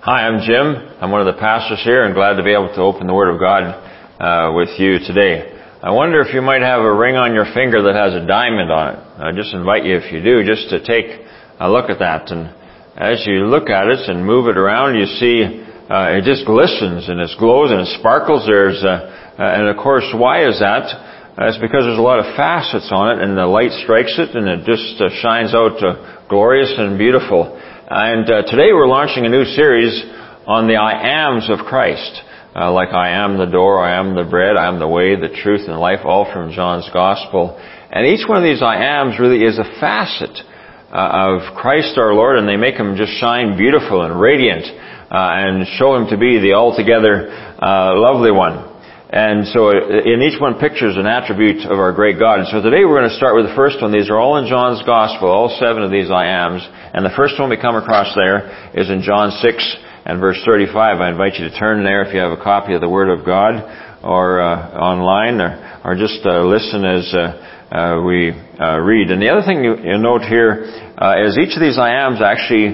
Hi, I'm Jim. I'm one of the pastors here and glad to be able to open the Word of God with you today. I wonder if you might have a ring on your finger that has a diamond on it. I just invite you, if you do, just to take a look at that. And as you look at it and move it around, you see it just glistens and it glows and it sparkles. And of course, why is that? It's because there's a lot of facets on it and the light strikes it and it just shines out glorious and beautiful. And today we're launching a new series on the I ams of Christ. Like I am the door, I am the bread, I am the way, the truth, and life, all from John's Gospel. And each one of these I ams really is a facet of Christ our Lord, and they make Him just shine beautiful and radiant and show Him to be the altogether lovely one. And so in each one pictures an attribute of our great God. And so today we're going to start with the first one. These are all in John's Gospel, all 7 of these I ams. And the first one we come across there is in John 6 and verse 35. I invite you to turn there if you have a copy of the Word of God or online or just listen as we read. And the other thing you note here is each of these I ams actually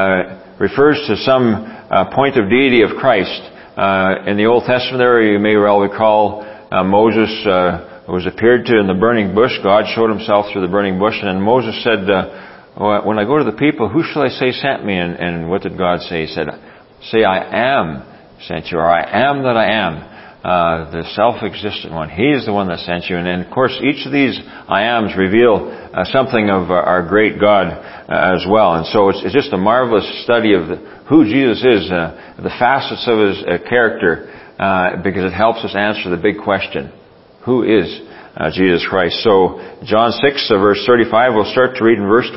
refers to some point of deity of Christ. In the Old Testament there, you may well recall Moses was appeared to in the burning bush. God showed Himself through the burning bush, and then Moses said, when I go to the people, who shall I say sent me? And what did God say? He said, say, I am sent you, or I am that I am, the self-existent one. He is the one that sent you. And of course, each of these I ams reveal something of our great God as well. And so it's just a marvelous study of who Jesus is, the facets of His character, because it helps us answer the big question. Who is Jesus Christ? So John 6 verse 35, we'll start to read in verse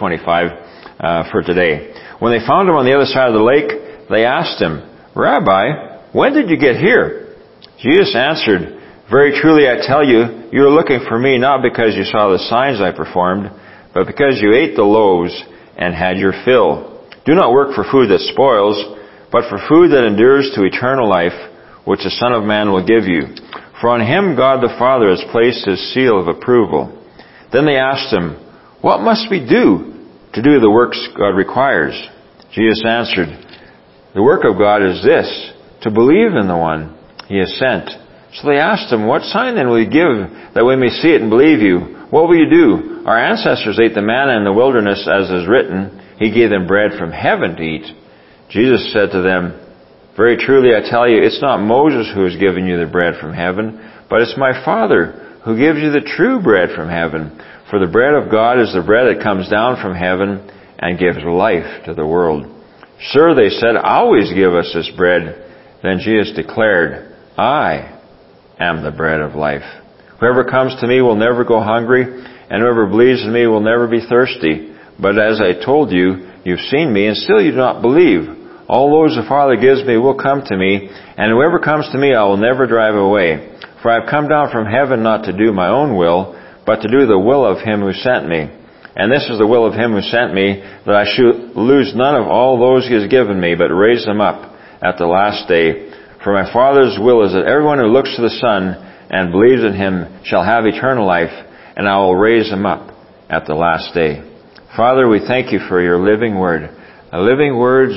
25 for today. When they found Him on the other side of the lake, they asked Him, Rabbi, when did you get here? Jesus answered, very truly I tell you, you are looking for me not because you saw the signs I performed, but because you ate the loaves and had your fill. Do not work for food that spoils, but for food that endures to eternal life, which the Son of Man will give you. For on Him God the Father has placed His seal of approval. Then they asked Him, what must we do to do the works God requires? Jesus answered, the work of God is this, to believe in the one He has sent. So they asked Him, what sign then will you give that we may see it and believe you? What will you do? Our ancestors ate the manna in the wilderness, as is written, He gave them bread from heaven to eat. Jesus said to them, very truly I tell you, it's not Moses who has given you the bread from heaven, but it's my Father who gives you the true bread from heaven. For the bread of God is the bread that comes down from heaven and gives life to the world. Sir, they said, always give us this bread. Then Jesus declared, I am the bread of life. Whoever comes to me will never go hungry, and whoever believes in me will never be thirsty. But as I told you, you've seen me, and still you do not believe. All those the Father gives me will come to me, and whoever comes to me I will never drive away. For I have come down from heaven not to do my own will, but to do the will of Him who sent me. And this is the will of Him who sent me, that I should lose none of all those He has given me, but raise them up at the last day. For my Father's will is that everyone who looks to the Son and believes in Him shall have eternal life, and I will raise them up at the last day. Father, we thank You for Your living Word. Living words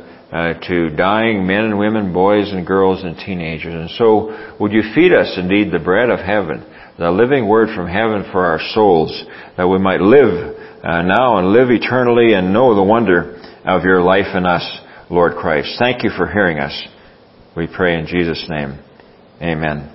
to dying men and women, boys and girls and teenagers. And so would You feed us indeed the bread of heaven, the living Word from heaven for our souls, that we might live now and live eternally and know the wonder of Your life in us, Lord Christ. Thank You for hearing us. We pray in Jesus' name. Amen.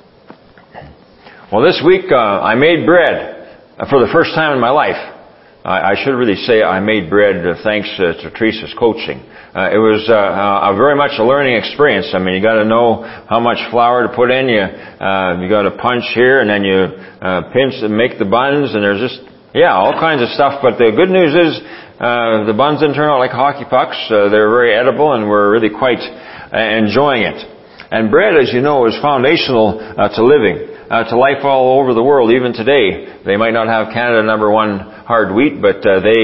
Well, this week I made bread for the first time in my life. I should really say I made bread thanks to Teresa's coaching. It was very much a learning experience. I mean, you got to know how much flour to put in. You got to punch here, and then you pinch and make the buns, and there's just all kinds of stuff. But the good news is the buns didn't turn out like hockey pucks. They're very edible, and we're really quite enjoying it. And bread, as you know, is foundational to living, to life all over the world. Even today, they might not have Canada #1 hard wheat, but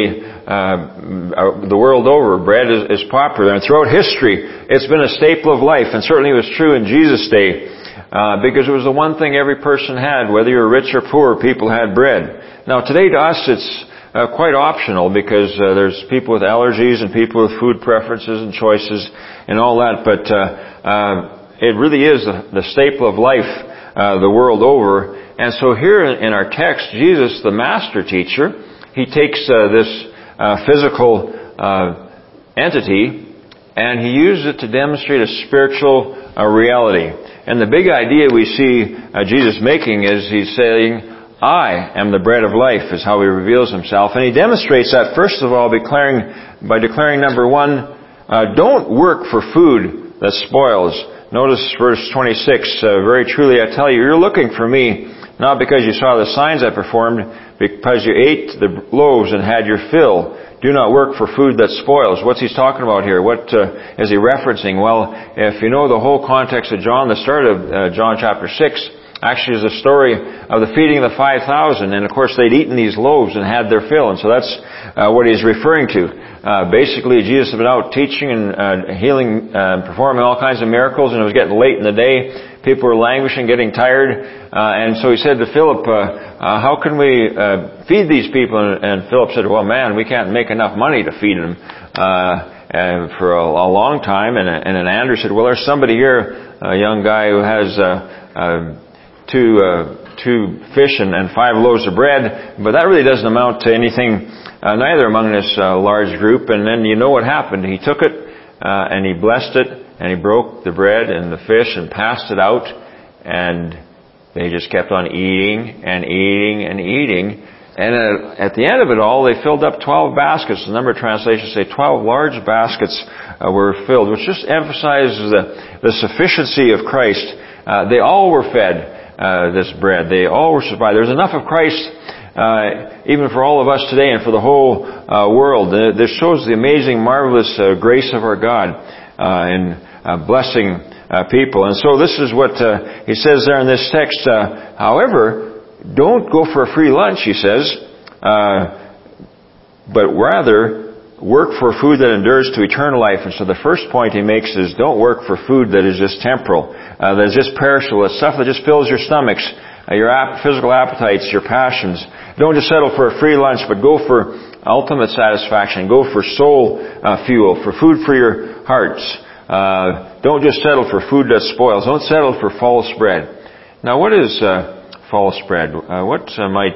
the world over, bread is popular. And throughout history, it's been a staple of life, and certainly it was true in Jesus' day, because it was the one thing every person had, whether you're rich or poor, people had bread. Now today to us, it's quite optional because there's people with allergies and people with food preferences and choices and all that. But it really is the staple of life the world over. And so here in our text, Jesus, the master teacher, he takes this physical entity and he uses it to demonstrate a spiritual reality. And the big idea we see Jesus making is he's saying, I am the bread of life, is how he reveals himself. And he demonstrates that, first of all, by declaring, number one, don't work for food that spoils. Notice verse 26, very truly I tell you, you're looking for me, not because you saw the signs I performed, because you ate the loaves and had your fill. Do not work for food that spoils. What's he talking about here? What is he referencing? Well, if you know the whole context of John, the start of John chapter 6, actually is a story of the feeding of the 5,000. And of course they'd eaten these loaves and had their fill. And so that's what he's referring to. Basically, Jesus had been out teaching and healing, performing all kinds of miracles, and it was getting late in the day. People were languishing, getting tired. And so he said to Philip, how can we feed these people? And Philip said, well, man, we can't make enough money to feed them for a long time. And then Andrew said, well, there's somebody here, a young guy who has two fish and 5 loaves of bread, but that really doesn't amount to anything, neither among this large group. And then you know what happened. He took it, and he blessed it, and he broke the bread and the fish and passed it out, and they just kept on eating and eating and eating. And at the end of it all, they filled up 12 baskets. A number of translations say 12 large baskets were filled, which just emphasizes the sufficiency of Christ. They all were fed this bread. They all were supplied. There's enough of Christ even for all of us today and for the whole world. This shows the amazing, marvelous grace of our God in blessing people. And so this is what he says there in this text. However, don't go for a free lunch, he says, but rather work for food that endures to eternal life. And so the first point he makes is don't work for food that is just temporal, that is just perishable, that stuff that just fills your stomachs, your physical appetites, your passions. Don't just settle for a free lunch, but go for ultimate satisfaction. Go for soul fuel, for food for your hearts. Don't just settle for food that spoils. Don't settle for false bread. Now, what is false bread? What might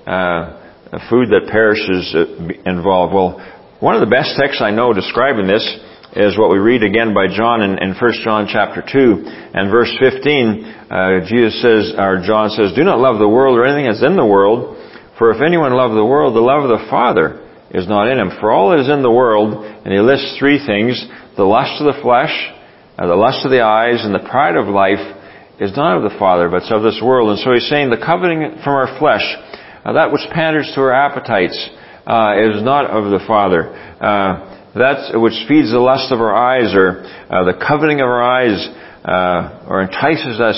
food that perishes involve? Well, one of the best texts I know describing this is what we read again by John in 1 John chapter 2 and verse 15. Jesus says, or John says, do not love the world or anything that's in the world, for if anyone love the world, the love of the Father is not in him. For all that is in the world, and he lists 3 things, the lust of the flesh, the lust of the eyes, and the pride of life is not of the Father, but it's of this world. And so he's saying the coveting from our flesh, that which panders to our appetites, is not of the Father. That which feeds the lust of our eyes, or the coveting of our eyes, or entices us,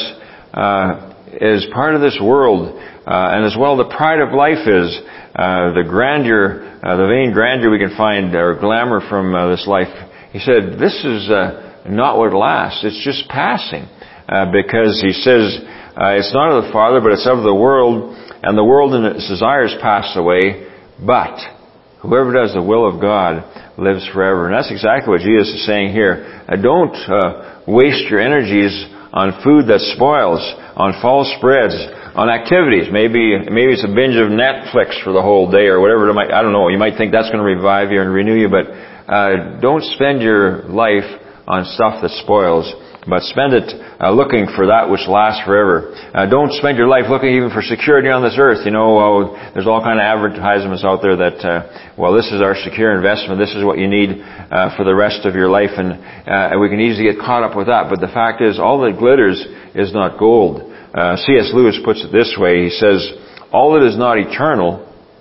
is part of this world. And as well, the pride of life is the grandeur, the vain grandeur we can find, or glamour from this life. He said, this is not what lasts. It's just passing. Because he says, it's not of the Father, but it's of the world, and the world and its desires pass away, but whoever does the will of God lives forever. And that's exactly what Jesus is saying here. Don't waste your energies on food that spoils, on false breads, on activities. Maybe it's a binge of Netflix for the whole day or whatever it might, I don't know. You might think that's going to revive you and renew you, but don't spend your life on stuff that spoils, but spend it looking for that which lasts forever. Don't spend your life looking even for security on this earth. You know, there's all kind of advertisements out there that, well, this is our secure investment. This is what you need for the rest of your life, and we can easily get caught up with that. But the fact is, all that glitters is not gold. C.S. Lewis puts it this way. He says, all that is not eternal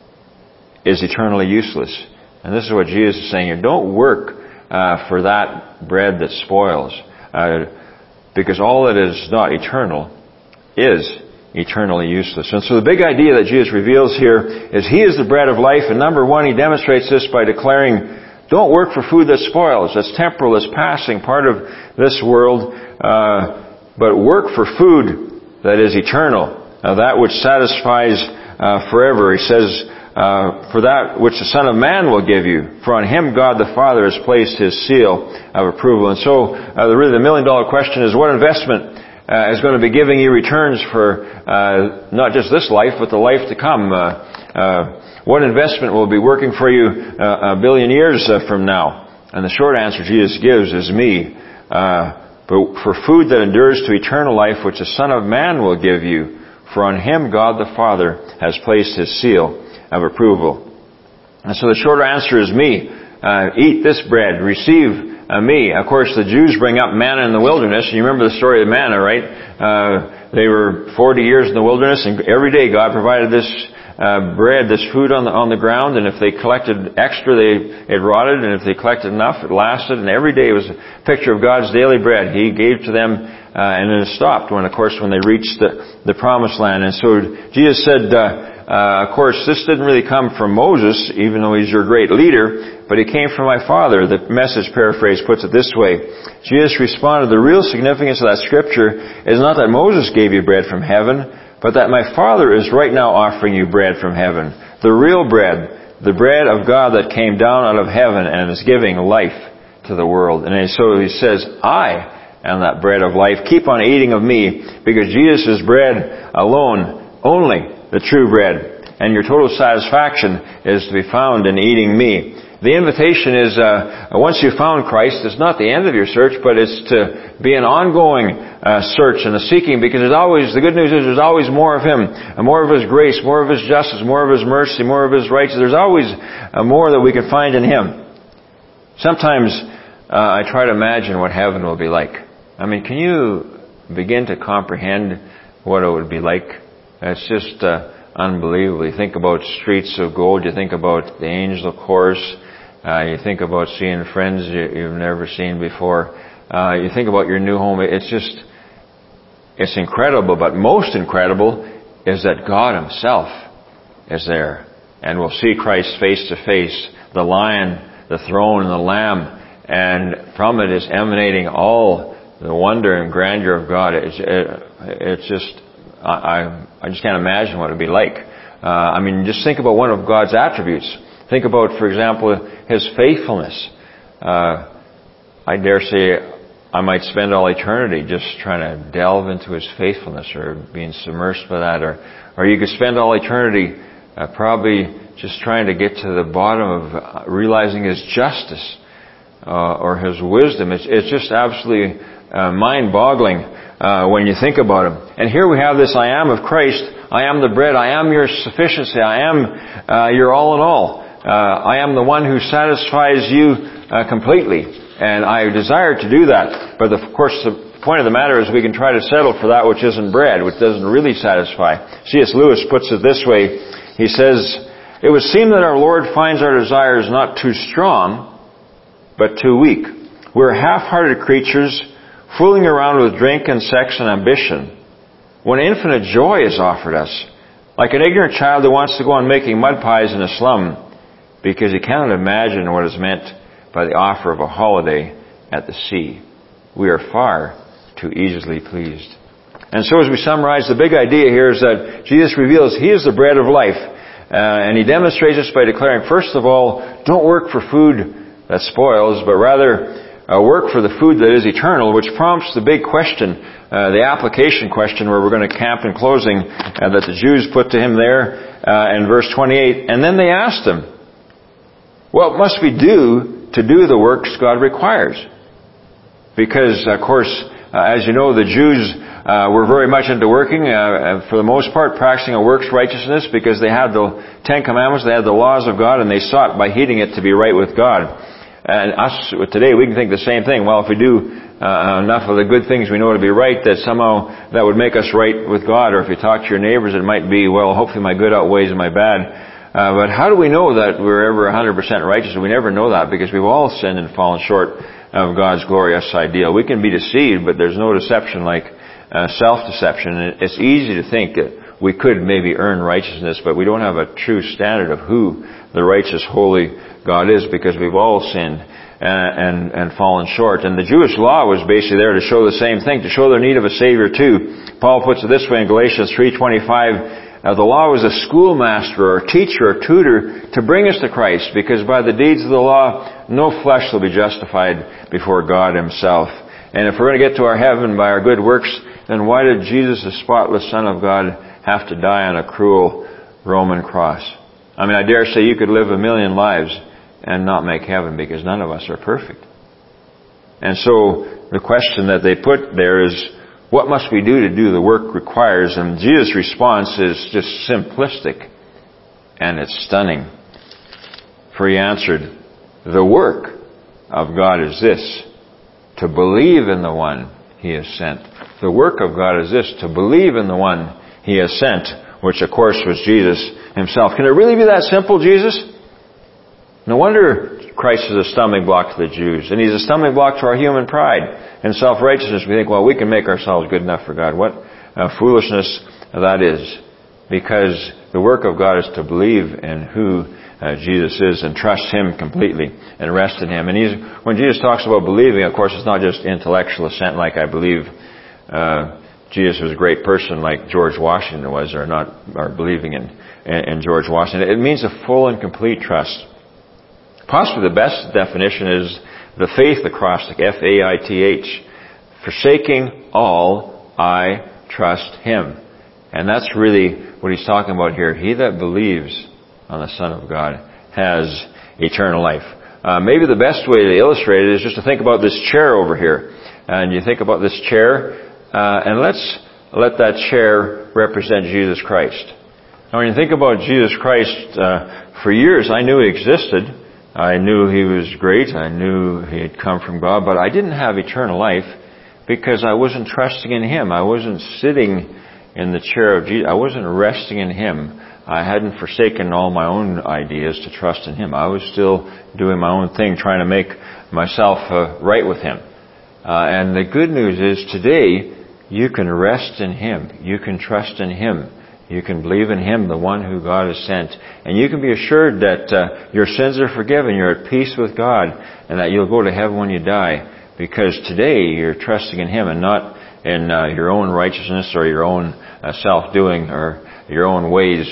is eternally useless. And this is what Jesus is saying here. Don't work for that bread that spoils. Because all that is not eternal is eternally useless. And so the big idea that Jesus reveals here is He is the bread of life. And number one, He demonstrates this by declaring, don't work for food that spoils, that's temporal, that's passing, part of this world, but work for food that is eternal, that which satisfies forever. He says, for that which the Son of Man will give you. For on him God the Father has placed his seal of approval. And so, really the million-dollar question is, what investment is going to be giving you returns for not just this life, but the life to come? What investment will be working for you a billion years from now? And the short answer Jesus gives is me. But for food that endures to eternal life, which the Son of Man will give you, for on him God the Father has placed his seal of approval. And so the short answer is me. Eat this bread. Receive me. Of course, the Jews bring up manna in the wilderness. And you remember the story of manna, right? They were 40 years in the wilderness, and every day God provided this bread, this food on the ground, and if they collected extra, it rotted, and if they collected enough, it lasted, and every day was a picture of God's daily bread. He gave to them, and then it stopped when they reached the promised land. And so Jesus said, of course, this didn't really come from Moses, even though he's your great leader, but it came from my Father. The Message paraphrase puts it this way. Jesus responded, the real significance of that scripture is not that Moses gave you bread from heaven, but that my Father is right now offering you bread from heaven. The real bread, the bread of God that came down out of heaven and is giving life to the world. And so he says, I am that bread of life. Keep on eating of me, because Jesus is bread alone, only the true bread. And your total satisfaction is to be found in eating me. The invitation is, once you've found Christ, it's not the end of your search, but it's to be an ongoing search and a seeking, because the good news is there's always more of him, more of his grace, more of his justice, more of his mercy, more of his righteousness. There's always more that we can find in him. Sometimes I try to imagine what heaven will be like. I mean, can you begin to comprehend what it would be like? It's just unbelievable. You think about streets of gold, you think about the angel chorus, you think about seeing friends you've never seen before. You think about your new home. It's incredible, but most incredible is that God himself is there. And we'll see Christ face to face, the Lion, the throne, and the Lamb. And from it is emanating all the wonder and grandeur of God. It's just, I just can't imagine what it would be like. I mean, just think about one of God's attributes. Think about, for example, his faithfulness. I dare say I might spend all eternity just trying to delve into his faithfulness, or being submersed by that. Or you could spend all eternity probably just trying to get to the bottom of realizing his justice or his wisdom. It's just absolutely mind-boggling when you think about him. And here we have this I am of Christ. I am the bread. I am your sufficiency. I am your all in all. I am the one who satisfies you completely. And I desire to do that. But of course, the point of the matter is we can try to settle for that which isn't bread, which doesn't really satisfy. C.S. Lewis puts it this way. He says, it would seem that our Lord finds our desires not too strong, but too weak. We're half-hearted creatures, fooling around with drink and sex and ambition, when infinite joy is offered us, like an ignorant child who wants to go on making mud pies in a slum, because he cannot imagine what is meant by the offer of a holiday at the sea. We are far too easily pleased. And so as we summarize, the big idea here is that Jesus reveals he is the bread of life. And he demonstrates this by declaring, first of all, don't work for food that spoils, but rather work for the food that is eternal, which prompts the big question, the application question, where we're going to camp in closing, that the Jews put to him there in verse 28. And then they asked him, what must we do to do the works God requires? Because, of course, as you know, the Jews were very much into working, for the most part, practicing a works righteousness, because they had the Ten Commandments, they had the laws of God, and they sought by heeding it to be right with God. And us today, we can think the same thing. Well, if we do enough of the good things we know to be right, that somehow that would make us right with God. Or if you talk to your neighbors, it might be, well, hopefully my good outweighs my bad. But how do we know that we're ever 100% righteous? We never know that, because we've all sinned and fallen short of God's glorious ideal. We can be deceived, but there's no deception like self-deception. And it's easy to think that we could maybe earn righteousness, but we don't have a true standard of who the righteous, holy God is, because we've all sinned and fallen short. And the Jewish law was basically there to show the same thing, to show their need of a Savior too. Paul puts it this way in Galatians 3:25, The law was a schoolmaster or teacher or tutor to bring us to Christ, because by the deeds of the law, no flesh will be justified before God Himself. And if we're going to get to our heaven by our good works, then why did Jesus, the spotless Son of God, have to die on a cruel Roman cross? I mean, I dare say you could live 1,000,000 lives and not make heaven, because none of us are perfect. And so the question that they put there is, what must we do to do the work requires? And Jesus' response is just simplistic, and it's stunning. For He answered, the work of God is this, to believe in the one He has sent. The work of God is this, to believe in the one He has sent, which of course was Jesus Himself. Can it really be that simple, Jesus? No wonder Christ is a stumbling block to the Jews, and He's a stumbling block to our human pride and self-righteousness. We think, well, we can make ourselves good enough for God. What foolishness that is. Because the work of God is to believe in who Jesus is and trust Him completely and rest in Him. And when Jesus talks about believing, of course, it's not just intellectual assent like I believe Jesus was a great person like George Washington was, or believing in George Washington. It means a full and complete trust. Possibly the best definition is the faith acrostic, F-A-I-T-H. Forsaking all, I trust Him. And that's really what He's talking about here. He that believes on the Son of God has eternal life. Maybe the best way to illustrate it is just to think about this chair over here. And you think about this chair, and let's let that chair represent Jesus Christ. Now when you think about Jesus Christ, for years I knew He existed. I knew He was great. I knew He had come from God. But I didn't have eternal life because I wasn't trusting in Him. I wasn't sitting in the chair of Jesus. I wasn't resting in Him. I hadn't forsaken all my own ideas to trust in Him. I was still doing my own thing, trying to make myself right with Him. And the good news is today you can rest in Him. You can trust in Him. You can believe in Him, the one who God has sent. And you can be assured that your sins are forgiven, you're at peace with God, and that you'll go to heaven when you die. Because today you're trusting in Him and not in your own righteousness or your own self-doing or your own ways,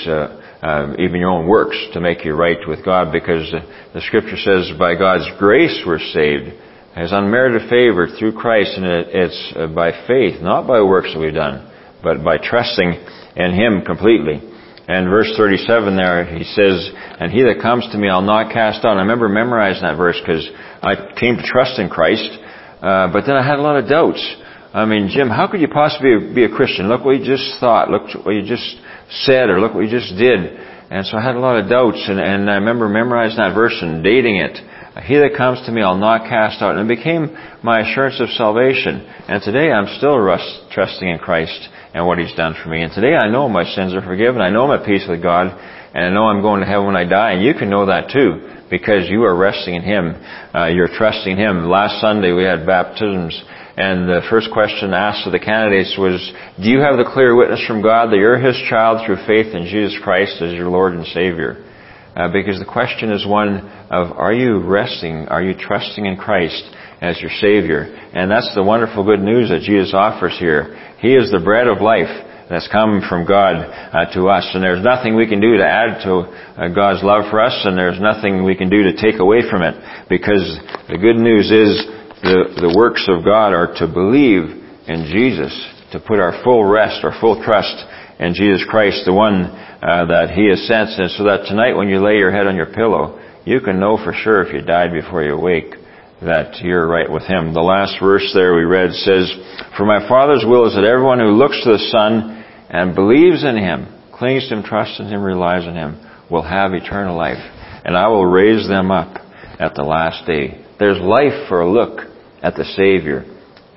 even your own works to make you right with God. Because the Scripture says by God's grace we're saved, as unmerited favor through Christ, and it's by faith, not by works that we've done, but by trusting in Him completely. And verse 37 there, He says, and He that comes to me I'll not cast out. I remember memorizing that verse because I came to trust in Christ, but then I had a lot of doubts. I mean, Jim, how could you possibly be a Christian? Look what you just thought, look what you just said, or look what you just did. And so I had a lot of doubts, and I remember memorizing that verse and dating it. He that comes to me I'll not cast out. And it became my assurance of salvation. And today I'm still trusting in Christ and what He's done for me. And today I know my sins are forgiven. I know I'm at peace with God. And I know I'm going to heaven when I die. And you can know that too, because you are resting in Him. You're trusting in Him. Last Sunday we had baptisms. And the first question asked of the candidates was, do you have the clear witness from God that you're His child through faith in Jesus Christ as your Lord and Savior? Because the question is one of, are you resting, are you trusting in Christ as your Savior? And that's the wonderful good news that Jesus offers here. He is the bread of life that's come from God to us. And there's nothing we can do to add to God's love for us, and there's nothing we can do to take away from it. Because the good news is the works of God are to believe in Jesus, to put our full rest, our full trust in Jesus Christ, the one that He has sent. And so that tonight when you lay your head on your pillow, you can know for sure if you died before you awake that you're right with Him. The last verse there we read says, for my Father's will is that everyone who looks to the Son and believes in Him, clings to Him, trusts in Him, relies on Him, will have eternal life. And I will raise them up at the last day. There's life for a look at the Savior,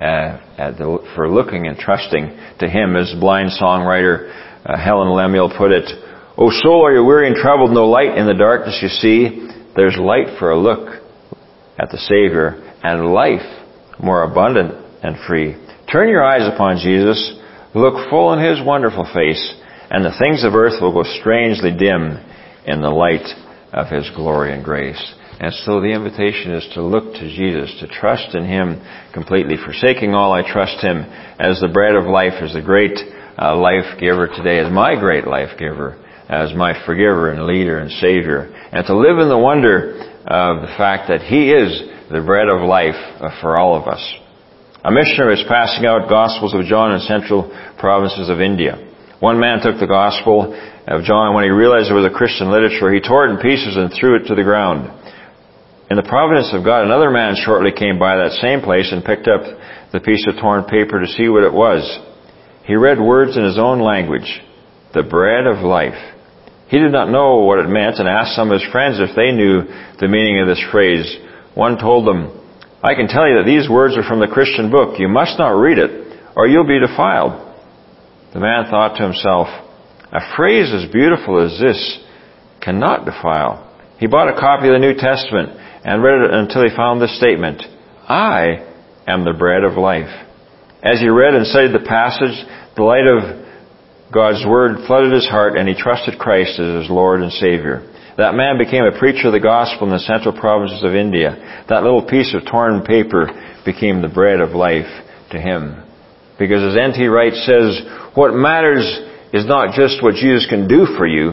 for looking and trusting to Him. As blind songwriter Helen Lemuel put it, O soul, are you weary and troubled? No light in the darkness you see. There's light for a look at the Savior, and life more abundant and free. Turn your eyes upon Jesus, look full in His wonderful face, and the things of earth will go strangely dim in the light of His glory and grace. And so the invitation is to look to Jesus, to trust in Him completely. Forsaking all, I trust Him as the bread of life, as the great life giver today, as my great life giver, as my forgiver and leader and Savior, and to live in the wonder of the fact that He is the bread of life for all of us. A missionary was passing out Gospels of John in central provinces of India. One man took the Gospel of John. When he realized it was a Christian literature, he tore it in pieces and threw it to the ground. In the providence of God, another man shortly came by that same place and picked up the piece of torn paper to see what it was. He read words in his own language, the bread of life. He did not know what it meant and asked some of his friends if they knew the meaning of this phrase. One told them, "I can tell you that these words are from the Christian book. You must not read it, or you'll be defiled." The man thought to himself, "A phrase as beautiful as this cannot defile." He bought a copy of the New Testament and read it until he found this statement, "I am the bread of life." As he read and studied the passage, the light of God's Word flooded his heart, and he trusted Christ as his Lord and Savior. That man became a preacher of the gospel in the central provinces of India. That little piece of torn paper became the bread of life to him. Because as N.T. Wright says, what matters is not just what Jesus can do for you,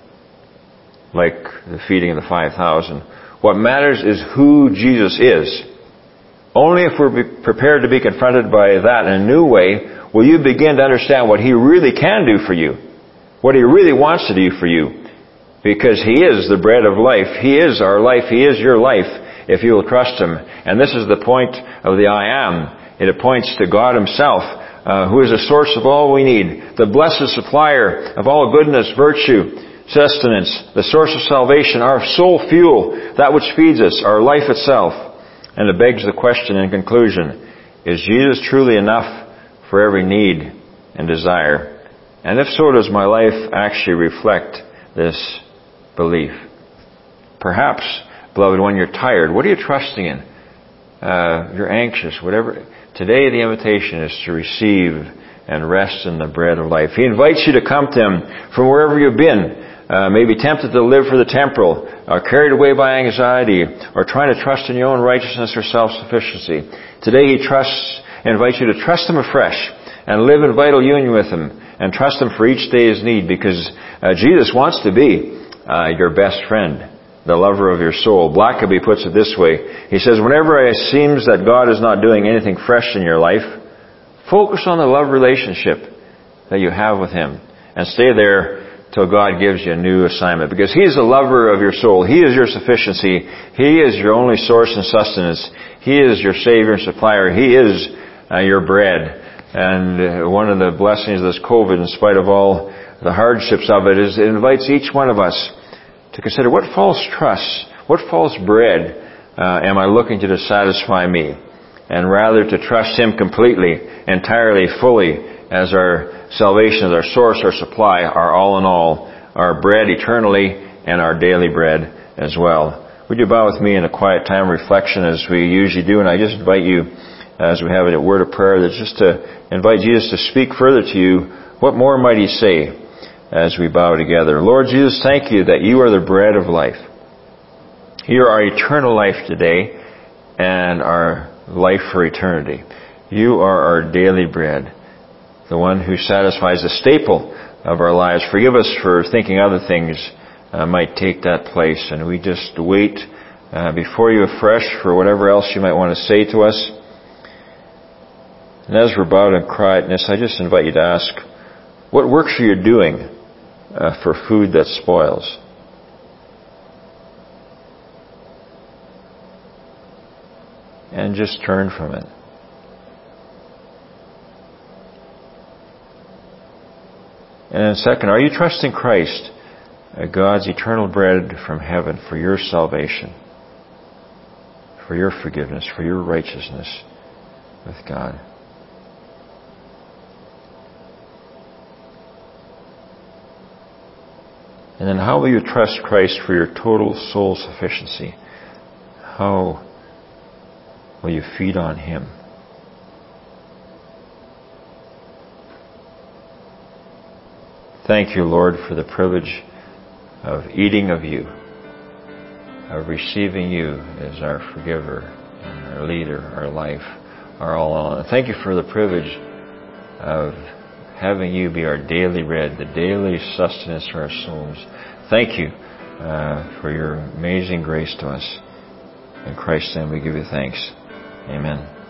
like the feeding of the 5,000. What matters is who Jesus is. Only if we're prepared to be confronted by that in a new way will you begin to understand what He really can do for you, what He really wants to do for you. Because He is the bread of life. He is our life. He is your life if you will trust Him. And this is the point of the I am. It points to God Himself, who is the source of all we need, the blessed supplier of all goodness, virtue, sustenance, the source of salvation, our soul fuel, that which feeds us, our life itself. And it begs the question in conclusion, is Jesus truly enough for every need and desire? And if so, does my life actually reflect this belief? Perhaps, beloved, when you're tired, what are you trusting in? You're anxious, whatever. Today the invitation is to receive and rest in the bread of life. He invites you to come to Him from wherever you've been. Maybe tempted to live for the temporal, or carried away by anxiety, or trying to trust in your own righteousness or self-sufficiency. Today He invites you to trust Him afresh and live in vital union with Him and trust Him for each day's need, because Jesus wants to be your best friend, the lover of your soul. Blackaby puts it this way. He says, whenever it seems that God is not doing anything fresh in your life, focus on the love relationship that you have with Him and stay there till God gives you a new assignment, because He's the lover of your soul. He is your sufficiency. He is your only source and sustenance. He is your Savior and supplier. He is your bread. And one of the blessings of this COVID, in spite of all the hardships of it, is it invites each one of us to consider, what false trust, what false bread am I looking to satisfy me? And rather to trust Him completely, entirely, fully, as our salvation, as our source, our supply, our all in all, our bread eternally, and our daily bread as well. Would you bow with me in a quiet time of reflection as we usually do? And I just invite you, as we have a word of prayer, that's just to invite Jesus to speak further to you. What more might He say as we bow together? Lord Jesus, thank You that You are the bread of life. You are our eternal life today and our life for eternity. You are our daily bread, the one who satisfies the staple of our lives. Forgive us for thinking other things might take that place, and we just wait before You afresh for whatever else You might want to say to us. And as we're bowed in quietness, I just invite you to ask, what works are you doing for food that spoils? And just turn from it. And then second, are you trusting Christ, God's eternal bread from heaven, for your salvation, for your forgiveness, for your righteousness with God? And then how will you trust Christ for your total soul sufficiency? How will you feed on Him? Thank You, Lord, for the privilege of eating of You, of receiving You as our forgiver and our leader, our life, our all in all. And thank You for the privilege of having you be our daily bread, the daily sustenance for our souls. Thank you for your amazing grace to us. In Christ's name we give you thanks. Amen.